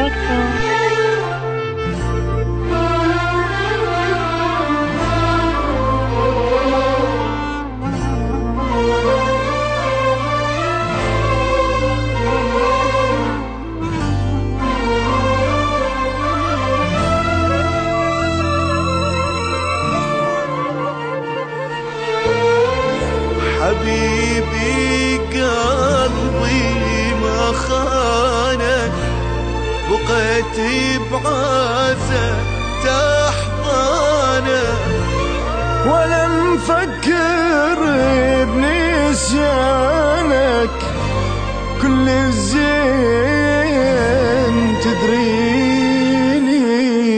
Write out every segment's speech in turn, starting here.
حبيبي قلبي ما خانك، بقيت بعزة تحضانه، ولا مفكر بنسيانك، كل الزين تدريني.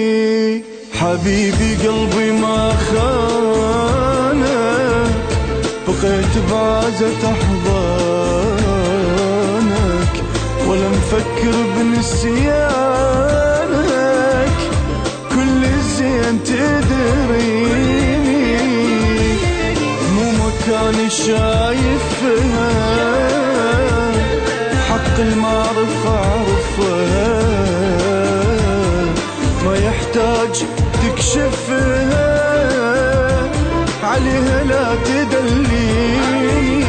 حبيبي قلبي ما خانك، بقيت بعزة أحضانك، ولا مفكر بنسيانك، كل الزين تدريني. مو مكاني شايفها، حق المعرفة أعرفها، ما يحتاج تكشفها، عليها لا تدليني.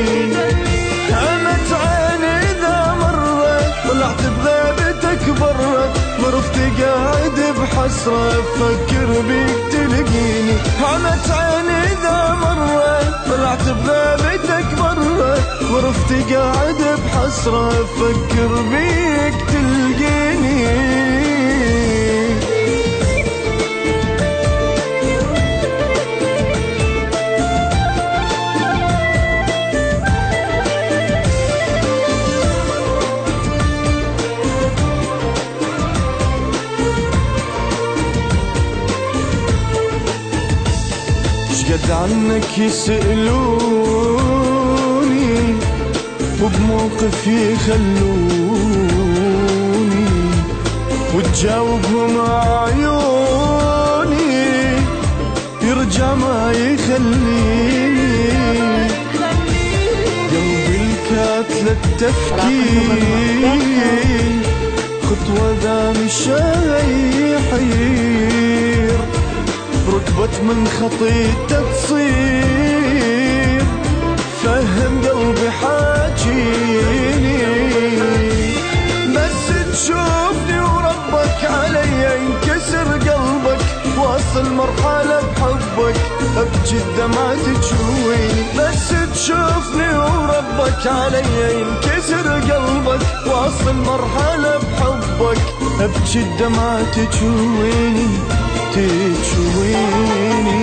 همت عيني إذا مرة طلعت بغيبتك برا، ظرفت قاعد بحسرة أفكر بيك تلقيني. همت عيني إذا مرة طلعت بغيبتك برا، ظرفت قاعد بحسرة أفكر بيك تلقيني. قد عنك يسألوني، وبموقف يخلوني، وتجاوبهم عيوني، يرجع ما يخليني. قلبي الكاتلة التفكير، خطوة ذا مشاي يحير، ركبت من خطيته تصير، فهم قلبي حاجيني. بس تشوفني وربك علي ينكسر قلبك، واصل مرحلة بحبك ابجي الدمعة تجويني. بس تشوفني وربك علي ينكسر قلبك، واصل مرحلة بحبك ابجي الدمعة تجويني تجويني.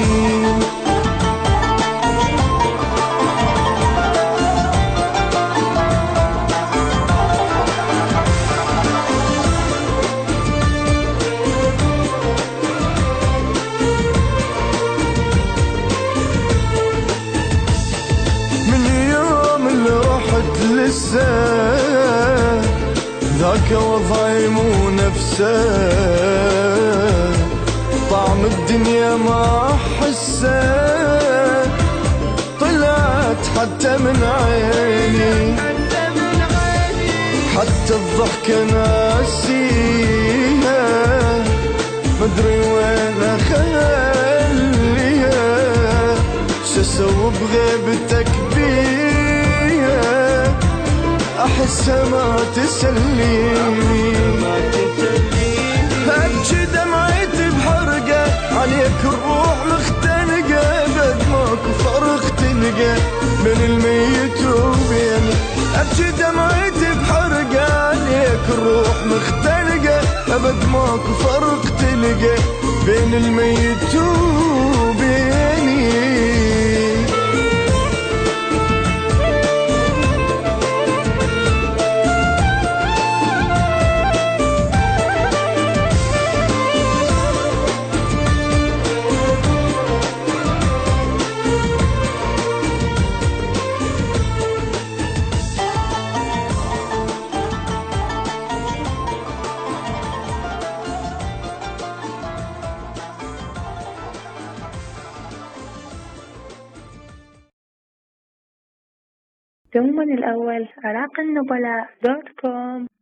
من يوم اللي رحت لسه، ذاك وضعي مو نفسه، طعم الدنيا ما احسه، طلعت حتى من عيني، حتى الضحكة ناسيها، مدري وين اخليها، شسوي بغيبتك بيها، احسها ما تسليني. ابجي دمعتي بحرقة، عليك الروح مختنقة، بد ماكو فرق تلقى بين الميت وبيني. ابجي دمعتي بحرقة، عليك الروح مختنقة، ابد ماكو فرق تلقى بين الميت وبيني. دوما الأول عراق النبلاء .com